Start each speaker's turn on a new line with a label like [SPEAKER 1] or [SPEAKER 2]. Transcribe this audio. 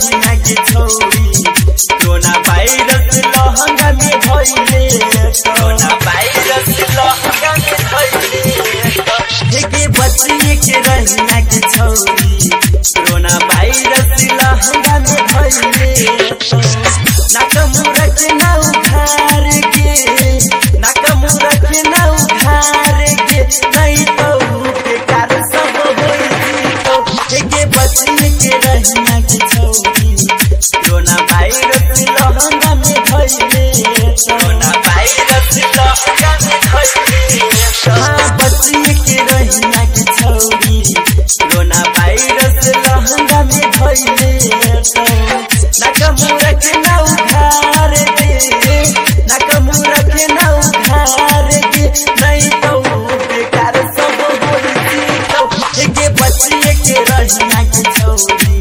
[SPEAKER 1] रहिना के छौरी कोरोना वायरस लहंगा में भइले कोरोना वायरस लहंगा में भइले के बचिए के रहिना के छौरी कोरोना वायरस लहंगा में भइले नाकमुरा के ना उखार के नाकमुरा के ना उखार के नहीं तो के कार सब होई तो के बचिए के रहिना के छौरी कोरोना वायरस लहंगा में भइले कोरोना वायरस लहंगा में भइले बचिए के रहिना के छौरी कोरोना वायरस लहंगा में भइले नाकमुरा के ना उखार के नाकमुरा के ना उखार के नहीं तो बेकार सब होई तो के बचिए के रहिना के छौरी